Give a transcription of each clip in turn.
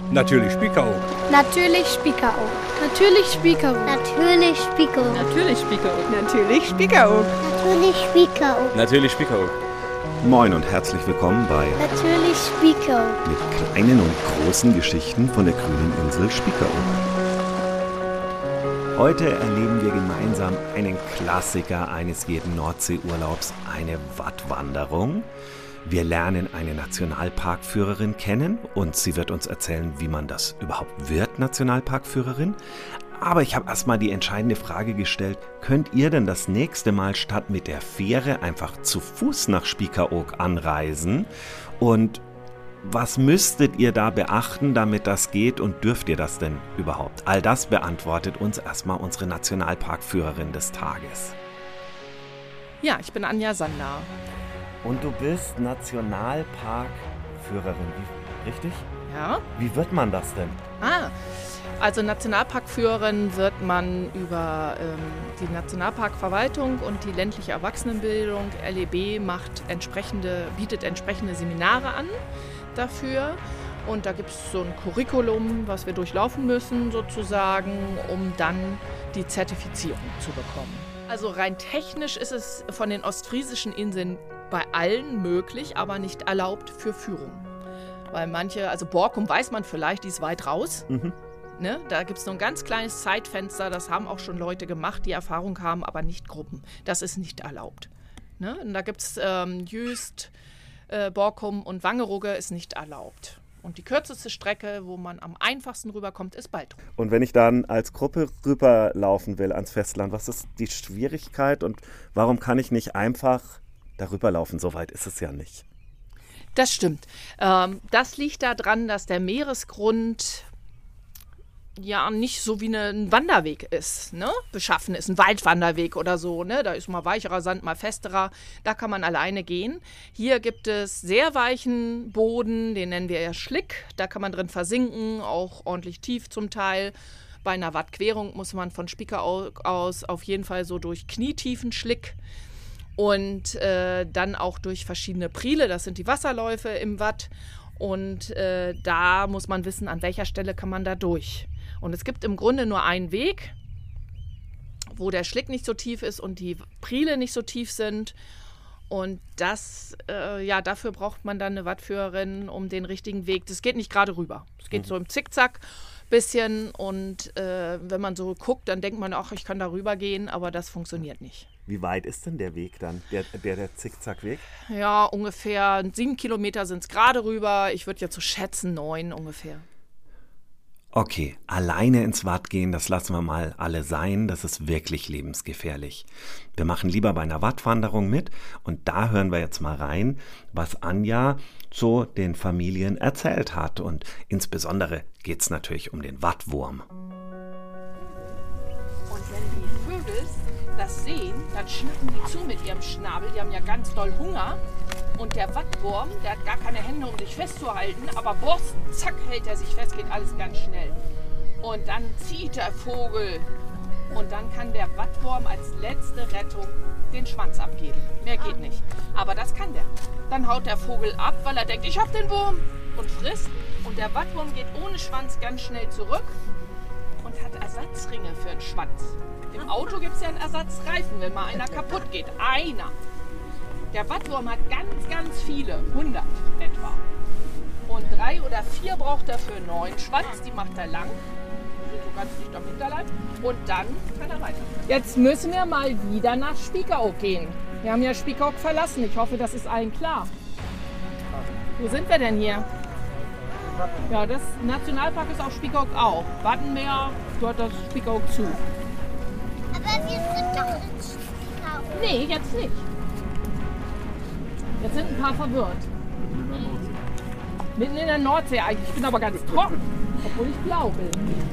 Natürlich Spiekeroog. Natürlich Spiekeroog. Natürlich Spiekeroog. Natürlich Spiekeroog. Natürlich Spiekeroog. Natürlich Spiekeroog. Natürlich Spiekeroog. Natürlich Spiekeroog. Moin und herzlich willkommen bei Natürlich Spiekeroog. mit kleinen und großen Geschichten von der grünen Insel Spiekeroog. Heute erleben wir gemeinsam einen Klassiker eines jeden Nordseeurlaubs, eine Wattwanderung. Wir lernen eine Nationalparkführerin kennen und sie wird uns erzählen, wie man das überhaupt wird, Nationalparkführerin. Aber ich habe erstmal die entscheidende Frage gestellt, könnt ihr denn das nächste Mal statt mit der Fähre einfach zu Fuß nach Spiekeroog anreisen? Und was müsstet ihr da beachten, damit das geht, und dürft ihr das denn überhaupt? All das beantwortet uns erstmal unsere Nationalparkführerin des Tages. Ja, ich bin Anja Sander. Und du bist Nationalparkführerin, richtig? Ja. Wie wird man das denn? Also Nationalparkführerin wird man über die Nationalparkverwaltung und die ländliche Erwachsenenbildung, LEB, bietet entsprechende Seminare an dafür. Und da gibt es so ein Curriculum, was wir durchlaufen müssen sozusagen, um dann die Zertifizierung zu bekommen. Also rein technisch ist es von den ostfriesischen Inseln bei allen möglich, aber nicht erlaubt für Führung. Weil manche, also Borkum weiß man vielleicht, die ist weit raus. Ne? Da gibt es nur ein ganz kleines Zeitfenster, das haben auch schon Leute gemacht, die Erfahrung haben, aber nicht Gruppen. Das ist nicht erlaubt. Ne? Und da gibt es Jüst, Borkum und Wangerooge ist nicht erlaubt. Und die kürzeste Strecke, wo man am einfachsten rüberkommt, ist Baltrum. Und wenn ich dann als Gruppe rüberlaufen will ans Festland, was ist die Schwierigkeit und warum kann ich nicht einfach darüber laufen? So weit ist es ja nicht. Das stimmt. Das liegt daran, dass der Meeresgrund ja nicht so wie ein Wanderweg ist, ne? Beschaffen ist, ein Waldwanderweg oder so, ne? Da ist mal weicherer Sand, mal festerer, da kann man alleine gehen. Hier gibt es sehr weichen Boden, den nennen wir ja Schlick, da kann man drin versinken, auch ordentlich tief zum Teil. Bei einer Wattquerung muss man von Spiekeroog aus auf jeden Fall so durch knietiefen Schlick und dann auch durch verschiedene Priele, das sind die Wasserläufe im Watt, und da muss man wissen, an welcher Stelle kann man da durch. Und es gibt im Grunde nur einen Weg, wo der Schlick nicht so tief ist und die Priele nicht so tief sind. Und das, dafür braucht man dann eine Wattführerin, um den richtigen Weg. Das geht nicht gerade rüber. Es geht so im Zickzack bisschen. Und wenn man so guckt, dann denkt man, ach, ich kann da rüber gehen, aber das funktioniert nicht. Wie weit ist denn der Weg dann, der Zickzackweg? Ja, ungefähr 7 Kilometer sind es gerade rüber. Ich würde jetzt so schätzen 9 ungefähr. Okay, alleine ins Watt gehen, das lassen wir mal alle sein, das ist wirklich lebensgefährlich. Wir machen lieber bei einer Wattwanderung mit und da hören wir jetzt mal rein, was Anja zu den Familien erzählt hat. Und insbesondere geht es natürlich um den Wattwurm. Und wenn die Vögel das sehen, dann schnappen die zu mit ihrem Schnabel, die haben ja ganz doll Hunger. Und der Wattwurm, der hat gar keine Hände, um dich festzuhalten, aber borsten, zack, hält er sich fest, geht alles ganz schnell. Und dann zieht der Vogel und dann kann der Wattwurm als letzte Rettung den Schwanz abgeben. Mehr geht nicht. Aber das kann der. Dann haut der Vogel ab, weil er denkt, ich hab den Wurm, und frisst. Und der Wattwurm geht ohne Schwanz ganz schnell zurück und hat Ersatzringe für den Schwanz. Im Auto gibt es ja einen Ersatzreifen, wenn mal einer kaputt geht. Einer. Der Wattwurm hat ganz, ganz viele, 100 etwa. Und 3 oder 4 braucht er für einen neuen Schwanz, die macht er lang, so ganz dicht am Hinterleib, und dann kann er weiter. Jetzt müssen wir mal wieder nach Spiekeroog gehen. Wir haben ja Spiekeroog verlassen, ich hoffe, das ist allen klar. Wo sind wir denn hier? Ja, das Nationalpark ist auf Spiekeroog auch. Wattenmeer gehört das Spiekeroog zu. Aber wir sind doch in Spiekeroog. Nee, jetzt nicht. Jetzt sind ein paar verwirrt. Mitten in der Nordsee eigentlich. Ich bin aber ganz trocken, obwohl ich blau bin.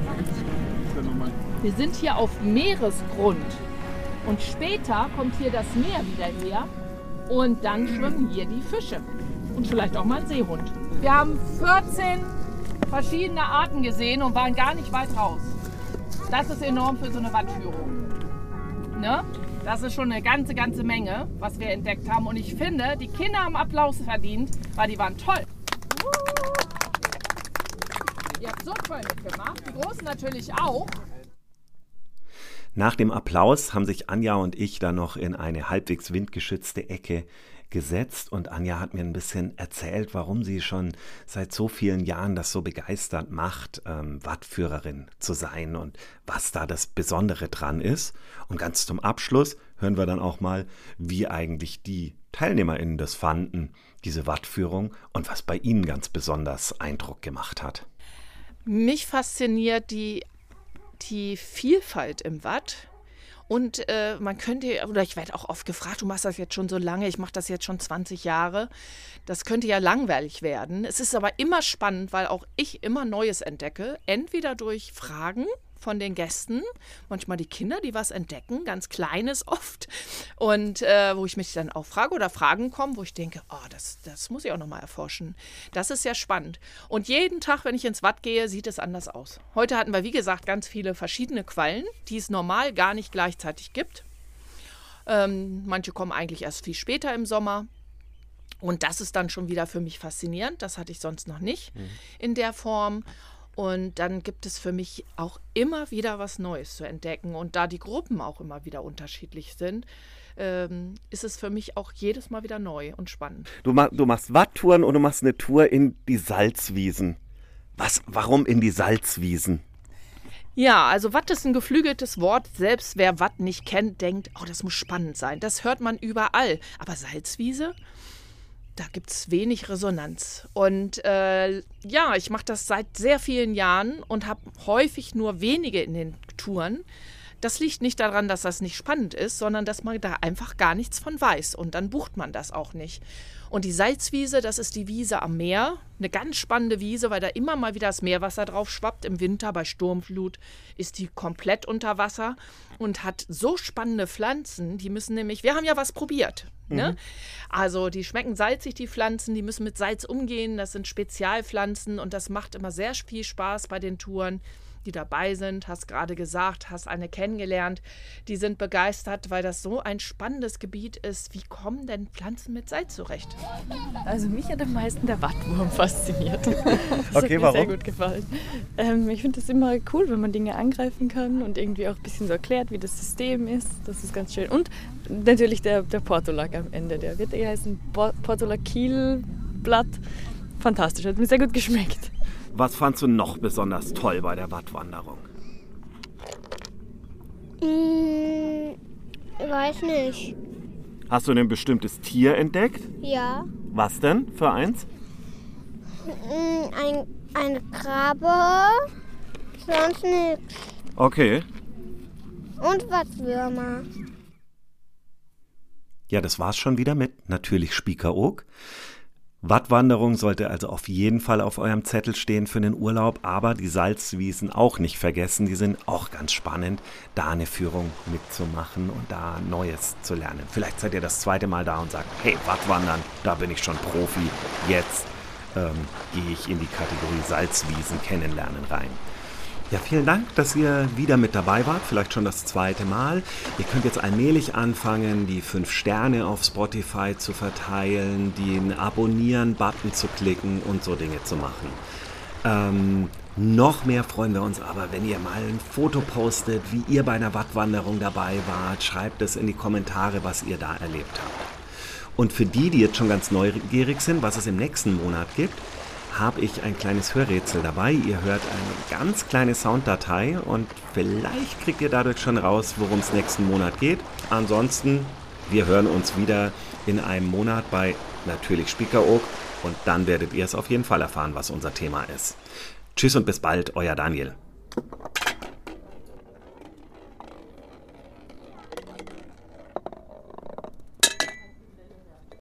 Wir sind hier auf Meeresgrund. Und später kommt hier das Meer wieder her. Und dann schwimmen hier die Fische. Und vielleicht auch mal ein Seehund. Wir haben 14 verschiedene Arten gesehen und waren gar nicht weit raus. Das ist enorm für so eine Wattführung. Ne? Das ist schon eine ganze Menge, was wir entdeckt haben. Und ich finde, die Kinder haben Applaus verdient, weil die waren toll. Ihr habt so toll mitgemacht, die Großen natürlich auch. Nach dem Applaus haben sich Anja und ich dann noch in eine halbwegs windgeschützte Ecke gesetzt und Anja hat mir ein bisschen erzählt, warum sie schon seit so vielen Jahren das so begeistert macht, Wattführerin zu sein und was da das Besondere dran ist. Und ganz zum Abschluss hören wir dann auch mal, wie eigentlich die TeilnehmerInnen das fanden, diese Wattführung und was bei ihnen ganz besonders Eindruck gemacht hat. Mich fasziniert die Vielfalt im Watt. Und man könnte, oder ich werde auch oft gefragt, du machst das jetzt schon so lange, ich mache das jetzt schon 20 Jahre. Das könnte ja langweilig werden. Es ist aber immer spannend, weil auch ich immer Neues entdecke. Entweder durch Fragen von den Gästen, manchmal die Kinder, die was entdecken, ganz Kleines oft. Und wo ich mich dann auch frage oder Fragen kommen, wo ich denke, oh, das muss ich auch nochmal erforschen. Das ist ja spannend. Und jeden Tag, wenn ich ins Watt gehe, sieht es anders aus. Heute hatten wir, wie gesagt, ganz viele verschiedene Quallen, die es normal gar nicht gleichzeitig gibt. Manche kommen eigentlich erst viel später im Sommer. Und das ist dann schon wieder für mich faszinierend. Das hatte ich sonst noch nicht in der Form. Und dann gibt es für mich auch immer wieder was Neues zu entdecken. Und da die Gruppen auch immer wieder unterschiedlich sind, ist es für mich auch jedes Mal wieder neu und spannend. Du machst Watttouren und du machst eine Tour in die Salzwiesen. Warum in die Salzwiesen? Ja, also Watt ist ein geflügeltes Wort. Selbst wer Watt nicht kennt, denkt, oh, das muss spannend sein. Das hört man überall. Aber Salzwiese? Da gibt es wenig Resonanz. Und ich mache das seit sehr vielen Jahren und habe häufig nur wenige in den Touren. Das liegt nicht daran, dass das nicht spannend ist, sondern dass man da einfach gar nichts von weiß. Und dann bucht man das auch nicht. Und die Salzwiese, das ist die Wiese am Meer. Eine ganz spannende Wiese, weil da immer mal wieder das Meerwasser drauf schwappt. Im Winter bei Sturmflut ist die komplett unter Wasser und hat so spannende Pflanzen. Die müssen nämlich, wir haben ja was probiert. Ne? Also die schmecken salzig, die Pflanzen, die müssen mit Salz umgehen. Das sind Spezialpflanzen und das macht immer sehr viel Spaß bei den Touren, die dabei sind. Hast gerade gesagt, hast eine kennengelernt. Die sind begeistert, weil das so ein spannendes Gebiet ist. Wie kommen denn Pflanzen mit Salz zurecht? Also mich hat am meisten der Wattwurm fasziniert. Das Okay, hat mir warum? sehr gut gefallen. Ich finde es immer cool, wenn man Dinge angreifen kann und irgendwie auch ein bisschen so erklärt, wie das System ist. Das ist ganz schön. Und natürlich der Portulak am Ende. Der wird eher heißen Portulakilblatt. Fantastisch, hat mir sehr gut geschmeckt. Was fandst du noch besonders toll bei der Wattwanderung? Ich weiß nicht. Hast du ein bestimmtes Tier entdeckt? Ja. Was denn für eins? Eine Krabbe. Sonst nichts. Okay. Und Wattwürmer. Ja, das war's schon wieder mit natürlich Spiekeroog. Wattwanderung sollte also auf jeden Fall auf eurem Zettel stehen für den Urlaub, aber die Salzwiesen auch nicht vergessen, die sind auch ganz spannend, da eine Führung mitzumachen und da Neues zu lernen. Vielleicht seid ihr das zweite Mal da und sagt, hey, Wattwandern, da bin ich schon Profi, jetzt gehe ich in die Kategorie Salzwiesen kennenlernen rein. Ja, vielen Dank, dass ihr wieder mit dabei wart, vielleicht schon das zweite Mal. Ihr könnt jetzt allmählich anfangen, die 5 Sterne auf Spotify zu verteilen, den Abonnieren-Button zu klicken und so Dinge zu machen. Noch mehr freuen wir uns aber, wenn ihr mal ein Foto postet, wie ihr bei einer Wattwanderung dabei wart. Schreibt es in die Kommentare, was ihr da erlebt habt. Und für die jetzt schon ganz neugierig sind, was es im nächsten Monat gibt, habe ich ein kleines Hörrätsel dabei. Ihr hört eine ganz kleine Sounddatei und vielleicht kriegt ihr dadurch schon raus, worum es nächsten Monat geht. Ansonsten, wir hören uns wieder in einem Monat bei natürlich Spiekeroog und dann werdet ihr es auf jeden Fall erfahren, was unser Thema ist. Tschüss und bis bald, euer Daniel.